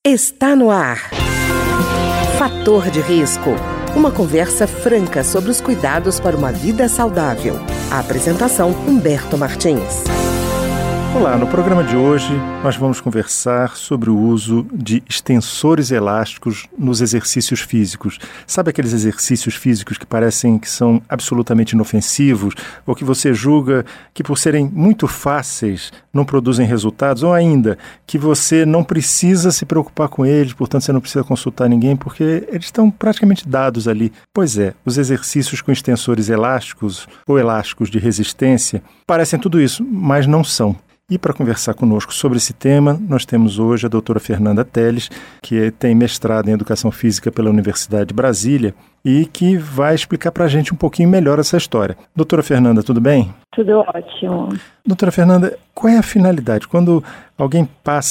Está no ar. Fator de risco. Uma conversa franca sobre os cuidados para uma vida saudável. A apresentação, Humberto Martins. Olá, no programa de hoje nós vamos conversar sobre o uso de extensores elásticos nos exercícios físicos. Sabe aqueles exercícios físicos que parecem que são absolutamente inofensivos ou que você julga que por serem muito fáceis não produzem resultados, ou ainda que você não precisa se preocupar com eles, portanto você não precisa consultar ninguém porque eles estão praticamente dados ali. Pois é, os exercícios com extensores elásticos ou elásticos de resistência parecem tudo isso, mas não são. E para conversar conosco sobre esse tema, nós temos hoje a doutora Fernanda Teles, que tem mestrado em Educação Física pela Universidade de Brasília e que vai explicar para a gente um pouquinho melhor essa história. Doutora Fernanda, tudo bem? Tudo ótimo. Doutora Fernanda, qual é a finalidade? Quando alguém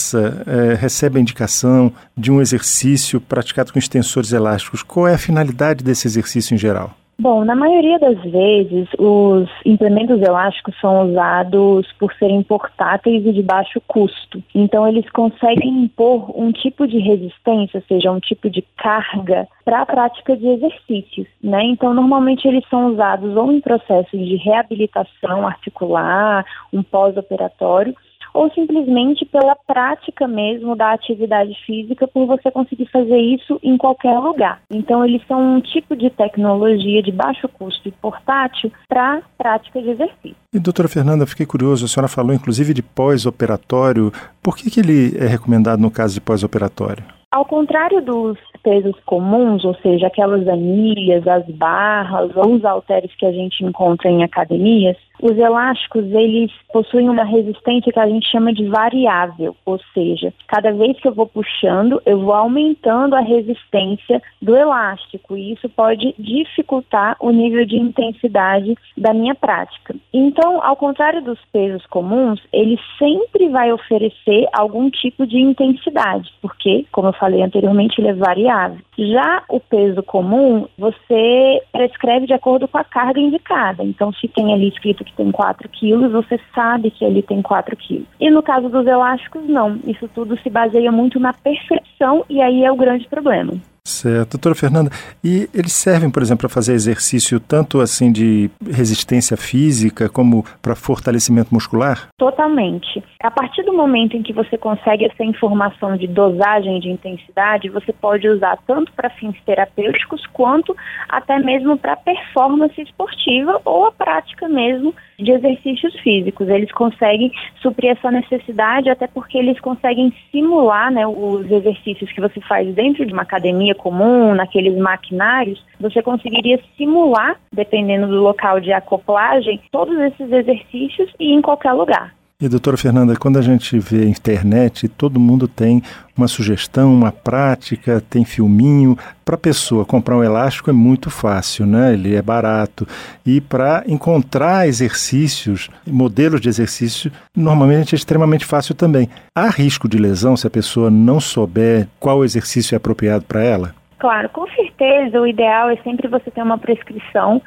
recebe a indicação de um exercício praticado com extensores elásticos, qual é a finalidade desse exercício em geral? Bom, na maioria das vezes, os implementos elásticos são usados por serem portáteis e de baixo custo. Então, eles conseguem impor um tipo de resistência, ou seja, um tipo de carga para a prática de exercícios, né? Então, normalmente eles são usados ou em processos de reabilitação articular, um pós-operatório, ou simplesmente pela prática mesmo da atividade física, por você conseguir fazer isso em qualquer lugar. Então, eles são um tipo de tecnologia de baixo custo e portátil para prática de exercício. E, doutora Fernanda, fiquei curioso, a senhora falou inclusive de pós-operatório. Por que ele é recomendado no caso de pós-operatório? Ao contrário dos pesos comuns, ou seja, aquelas anilhas, as barras ou os halteres que a gente encontra em academias, os elásticos, eles possuem uma resistência que a gente chama de variável, ou seja, cada vez que eu vou puxando, eu vou aumentando a resistência do elástico e isso pode dificultar o nível de intensidade da minha prática. Então, ao contrário dos pesos comuns, ele sempre vai oferecer algum tipo de intensidade, porque, como eu falei anteriormente, ele é variável. Já o peso comum, você prescreve de acordo com a carga indicada. Então, se tem ali escrito que tem 4 quilos, você sabe que ali tem 4 quilos. E no caso dos elásticos, não. Isso tudo se baseia muito na percepção e aí é o grande problema. Certo. Doutora Fernanda, e eles servem, por exemplo, para fazer exercício tanto assim de resistência física como para fortalecimento muscular? Totalmente. A partir do momento em que você consegue essa informação de dosagem de intensidade, você pode usar tanto para fins terapêuticos quanto até mesmo para performance esportiva ou a prática mesmo de exercícios físicos. Eles conseguem suprir essa necessidade até porque eles conseguem simular, né, os exercícios que você faz dentro de uma academia comum, naqueles maquinários, você conseguiria simular, dependendo do local de acoplagem, todos esses exercícios e em qualquer lugar. E, doutora Fernanda, quando a gente vê a internet, todo mundo tem uma sugestão, uma prática, tem filminho. Para a pessoa comprar um elástico é muito fácil, né? Ele é barato. E para encontrar exercícios, modelos de exercício, normalmente é extremamente fácil também. Há risco de lesão se a pessoa não souber qual exercício é apropriado para ela? Claro, com certeza. O ideal é sempre você ter uma prescrição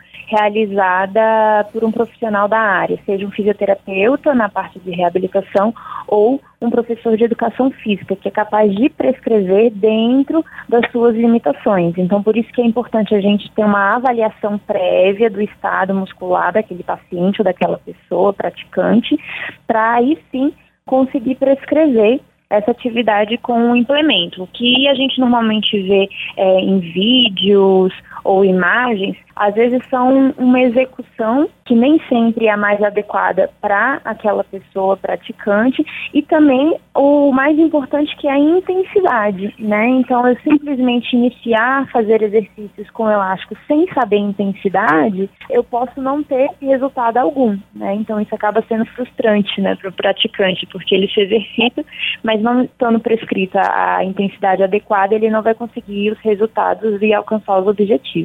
realizada por um profissional da área, seja um fisioterapeuta na parte de reabilitação ou um professor de educação física, que é capaz de prescrever dentro das suas limitações. Então, por isso que é importante a gente ter uma avaliação prévia do estado muscular daquele paciente ou daquela pessoa praticante, para aí sim conseguir prescrever essa atividade com o implemento. O que a gente normalmente vê em vídeos ou imagens, às vezes são uma execução que nem sempre é a mais adequada para aquela pessoa praticante e também o mais importante que é a intensidade, né? Então, eu simplesmente iniciar a fazer exercícios com elástico sem saber a intensidade, eu posso não ter resultado algum, né? Então, isso acaba sendo frustrante, né, para o praticante, porque ele se exercita, mas não estando prescrita a intensidade adequada, ele não vai conseguir os resultados e alcançar os objetivos.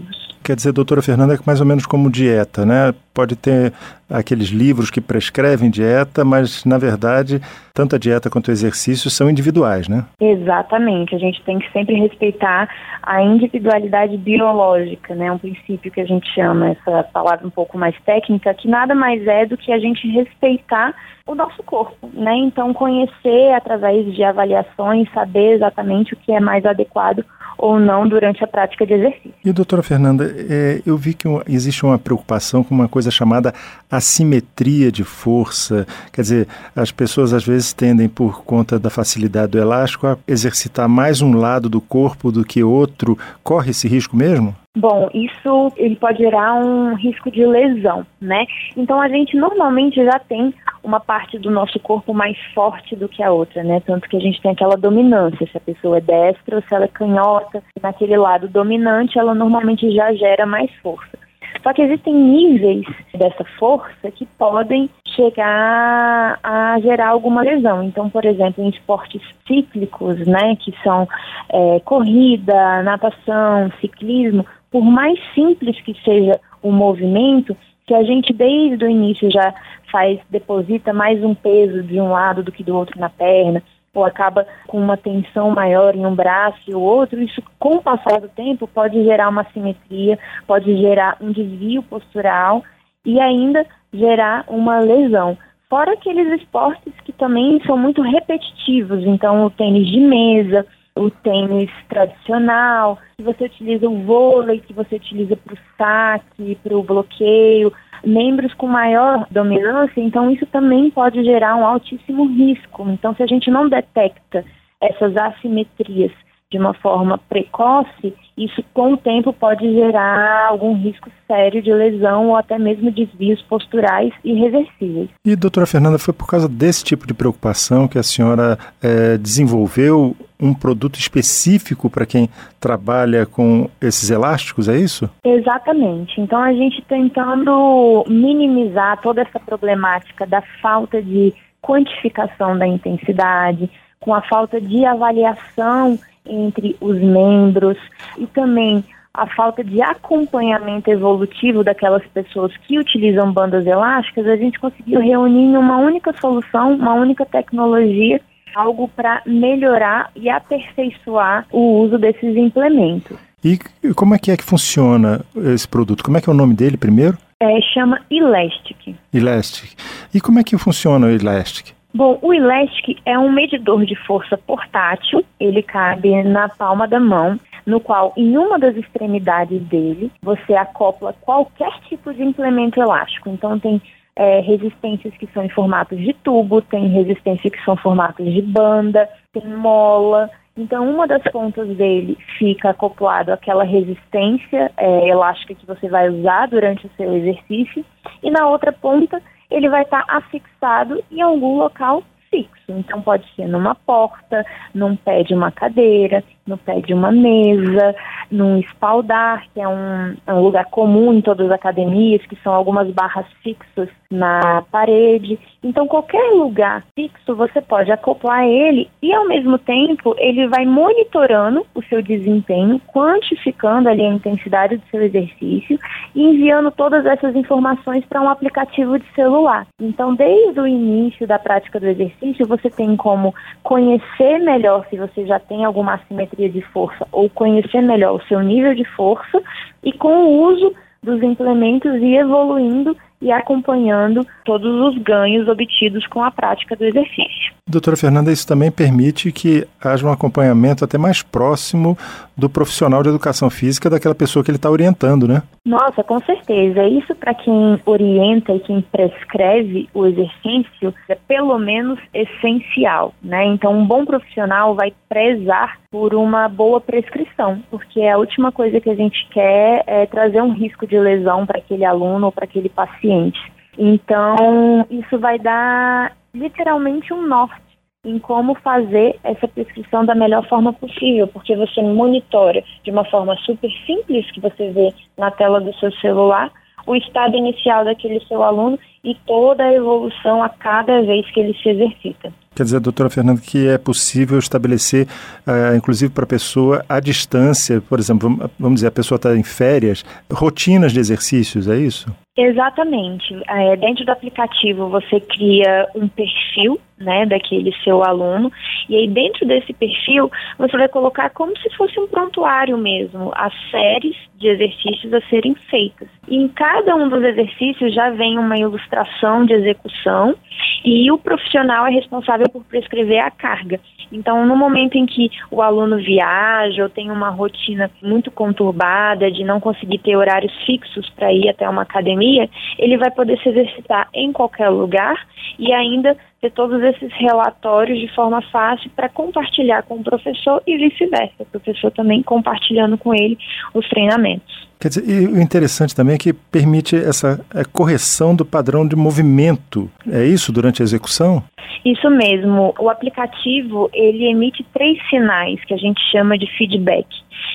quer dizer, doutora Fernanda, que mais ou menos como dieta, né? Pode ter aqueles livros que prescrevem dieta, mas, na verdade, tanto a dieta quanto o exercício são individuais, né? Exatamente. A gente tem que sempre respeitar a individualidade biológica, né? Um princípio que a gente chama, essa palavra um pouco mais técnica, que nada mais é do que a gente respeitar o nosso corpo, né? Então, conhecer através de avaliações, saber exatamente o que é mais adequado ou não durante a prática de exercício. E, doutora Fernanda, eu vi que existe uma preocupação com uma coisa chamada assimetria de força. Quer dizer, as pessoas às vezes tendem, por conta da facilidade do elástico, a exercitar mais um lado do corpo do que outro. Corre esse risco mesmo? Bom, isso ele pode gerar um risco de lesão, né? Então a gente normalmente já tem uma parte do nosso corpo mais forte do que a outra, né? Tanto que a gente tem aquela dominância, se a pessoa é destra ou se ela é canhota. Naquele lado dominante, ela normalmente já gera mais força. Só que existem níveis dessa força que podem chegar a gerar alguma lesão. Então, por exemplo, em esportes cíclicos, né, que são corrida, natação, ciclismo, por mais simples que seja o movimento, se a gente desde o início já deposita mais um peso de um lado do que do outro na perna, ou acaba com uma tensão maior em um braço e o outro, isso com o passar do tempo pode gerar uma assimetria, pode gerar um desvio postural e ainda gerar uma lesão. Fora aqueles esportes que também são muito repetitivos, então o tênis de mesa, o tênis tradicional, que você utiliza o vôlei, que você utiliza para o saque, para o bloqueio, membros com maior dominância, então isso também pode gerar um altíssimo risco. Então, se a gente não detecta essas assimetrias de uma forma precoce, isso com o tempo pode gerar algum risco sério de lesão ou até mesmo desvios posturais irreversíveis. E, doutora Fernanda, foi por causa desse tipo de preocupação que a senhora desenvolveu um produto específico para quem trabalha com esses elásticos, é isso? Exatamente. Então, a gente tentando minimizar toda essa problemática da falta de quantificação da intensidade, com a falta de avaliação entre os membros e também a falta de acompanhamento evolutivo daquelas pessoas que utilizam bandas elásticas, a gente conseguiu reunir em uma única solução, uma única tecnologia, algo para melhorar e aperfeiçoar o uso desses implementos. E como é que funciona esse produto? Como é que é o nome dele primeiro? Chama Elastic. Elastic. E como é que funciona o Elastic? Bom, o Elastic é um medidor de força portátil, ele cabe na palma da mão, no qual, em uma das extremidades dele, você acopla qualquer tipo de implemento elástico. Então, tem resistências que são em formatos de tubo, tem resistências que são em formatos de banda, tem mola. Então, uma das pontas dele fica acoplado àquela resistência elástica que você vai usar durante o seu exercício, e na outra ponta ele vai estar afixado em algum local fixo. Então, pode ser numa porta, num pé de uma cadeira, no pé de uma mesa, num espaldar, que é um lugar comum em todas as academias, que são algumas barras fixas na parede. Então, qualquer lugar fixo, você pode acoplar ele e, ao mesmo tempo, ele vai monitorando o seu desempenho, quantificando ali a intensidade do seu exercício e enviando todas essas informações para um aplicativo de celular. Então, desde o início da prática do exercício, você tem como conhecer melhor se você já tem alguma assimetria de força ou conhecer melhor o seu nível de força e com o uso dos implementos ir evoluindo e acompanhando todos os ganhos obtidos com a prática do exercício. Doutora Fernanda, isso também permite que haja um acompanhamento até mais próximo do profissional de educação física, daquela pessoa que ele está orientando, né? Nossa, com certeza. Isso para quem orienta e quem prescreve o exercício é pelo menos essencial, né? Então, um bom profissional vai prezar por uma boa prescrição, porque a última coisa que a gente quer é trazer um risco de lesão para aquele aluno ou para aquele paciente. Então, isso vai dar literalmente um norte em como fazer essa prescrição da melhor forma possível, porque você monitora de uma forma super simples, que você vê na tela do seu celular, o estado inicial daquele seu aluno e toda a evolução a cada vez que ele se exercita. Quer dizer, doutora Fernanda, que é possível estabelecer, inclusive para a pessoa, à distância, por exemplo, vamos dizer, a pessoa está em férias, rotinas de exercícios, é isso? Exatamente. Dentro do aplicativo você cria um perfil, né, daquele seu aluno, e aí dentro desse perfil você vai colocar como se fosse um prontuário mesmo, as séries de exercícios a serem feitas. E em cada um dos exercícios já vem uma ilustração de execução e o profissional é responsável por prescrever a carga. Então, no momento em que o aluno viaja ou tem uma rotina muito conturbada de não conseguir ter horários fixos para ir até uma academia, ele vai poder se exercitar em qualquer lugar e ainda ter todos esses relatórios de forma fácil para compartilhar com o professor e vice-versa, o professor também compartilhando com ele os treinamentos. Quer dizer, e o interessante também é que permite essa correção do padrão de movimento. É isso durante a execução? Isso mesmo. O aplicativo, ele emite 3 sinais que a gente chama de feedback.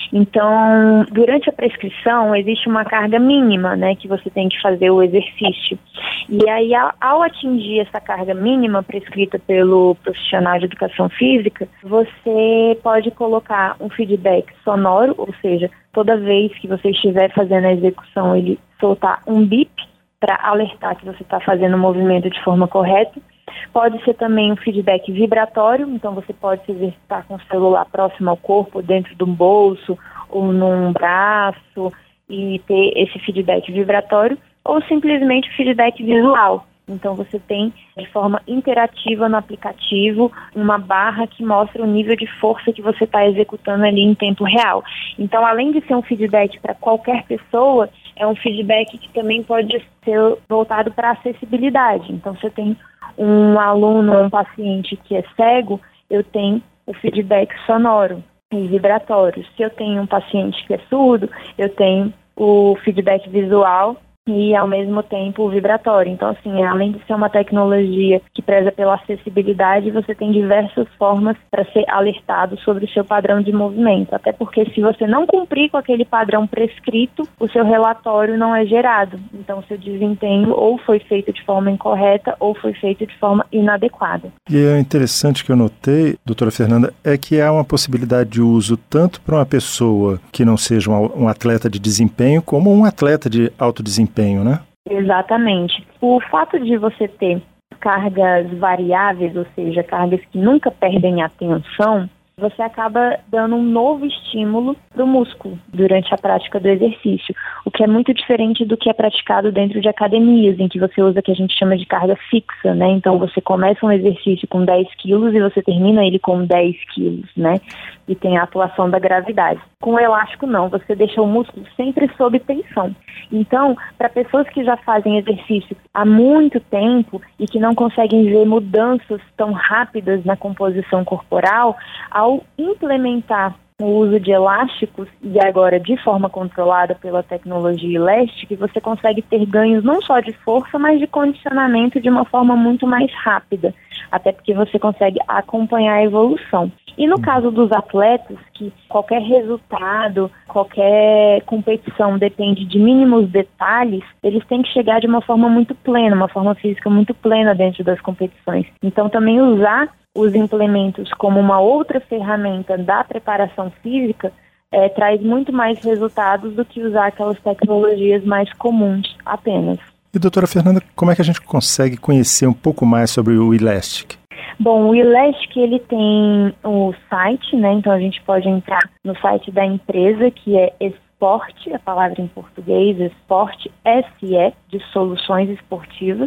Então, durante a prescrição, existe uma carga mínima, né, que você tem que fazer o exercício. E aí, ao atingir essa carga mínima prescrita pelo profissional de educação física, você pode colocar um feedback sonoro, ou seja, toda vez que você estiver fazendo a execução, ele soltar um bip para alertar que você está fazendo o movimento de forma correta. Pode ser também um feedback vibratório, então você pode se exercitar com o celular próximo ao corpo, dentro de um bolso ou num braço e ter esse feedback vibratório, ou simplesmente feedback visual. Então você tem de forma interativa no aplicativo uma barra que mostra o nível de força que você está executando ali em tempo real. Então, além de ser um feedback para qualquer pessoa, é um feedback que também pode ser voltado para a acessibilidade. Então, você tem um aluno ou um paciente que é cego, eu tenho o feedback sonoro e vibratório. Se eu tenho um paciente que é surdo, eu tenho o feedback visual e, ao mesmo tempo, o vibratório. Então, assim, além de ser uma tecnologia que preza pela acessibilidade, você tem diversas formas para ser alertado sobre o seu padrão de movimento. Até porque, se você não cumprir com aquele padrão prescrito, o seu relatório não é gerado. Então, o seu desempenho ou foi feito de forma incorreta ou foi feito de forma inadequada. E é interessante que eu notei, doutora Fernanda, é que há uma possibilidade de uso tanto para uma pessoa que não seja um atleta de desempenho, como um atleta de alto desempenho, né? Exatamente. O fato de você ter cargas variáveis, ou seja, cargas que nunca perdem atenção, você acaba dando um novo estímulo para o músculo durante a prática do exercício, o que é muito diferente do que é praticado dentro de academias, em que você usa o que a gente chama de carga fixa, né? Então você começa um exercício com 10 quilos e você termina ele com 10 quilos, né? E tem a atuação da gravidade. Com o elástico, não. Você deixa o músculo sempre sob tensão. Então, para pessoas que já fazem exercício há muito tempo e que não conseguem ver mudanças tão rápidas na composição corporal, ao implementar o uso de elásticos, e agora de forma controlada pela tecnologia Elastic, você consegue ter ganhos não só de força, mas de condicionamento de uma forma muito mais rápida, até porque você consegue acompanhar a evolução. E no caso dos atletas, que qualquer resultado, qualquer competição depende de mínimos detalhes, eles têm que chegar de uma forma muito plena, uma forma física muito plena dentro das competições. Então também usar os implementos como uma outra ferramenta da preparação física traz muito mais resultados do que usar aquelas tecnologias mais comuns apenas. E doutora Fernanda, como é que a gente consegue conhecer um pouco mais sobre o Elastic? Bom, o Elastic, ele tem o site, né? Então a gente pode entrar no site da empresa, que é Esporte, a palavra em português, Esporte, SE, de soluções esportivas,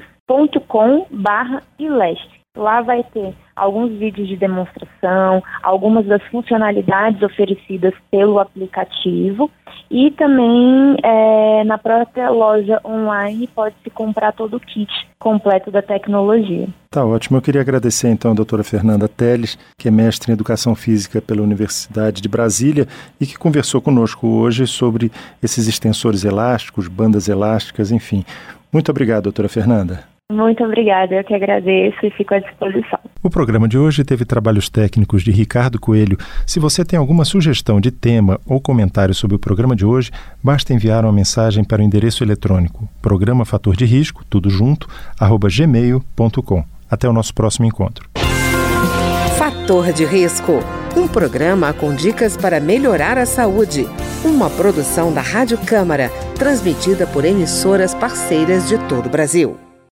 .com/Elastic. Lá vai ter alguns vídeos de demonstração, algumas das funcionalidades oferecidas pelo aplicativo e também na própria loja online pode-se comprar todo o kit completo da tecnologia. Tá ótimo. Eu queria agradecer então a doutora Fernanda Teles, que é mestre em Educação Física pela Universidade de Brasília e que conversou conosco hoje sobre esses extensores elásticos, bandas elásticas, enfim. Muito obrigado, doutora Fernanda. Muito obrigada, eu que agradeço e fico à disposição. O programa de hoje teve trabalhos técnicos de Ricardo Coelho. Se você tem alguma sugestão de tema ou comentário sobre o programa de hoje, basta enviar uma mensagem para o endereço eletrônico programa Fator de Risco, tudo junto, @gmail.com. Até o nosso próximo encontro. Fator de Risco, um programa com dicas para melhorar a saúde. Uma produção da Rádio Câmara, transmitida por emissoras parceiras de todo o Brasil.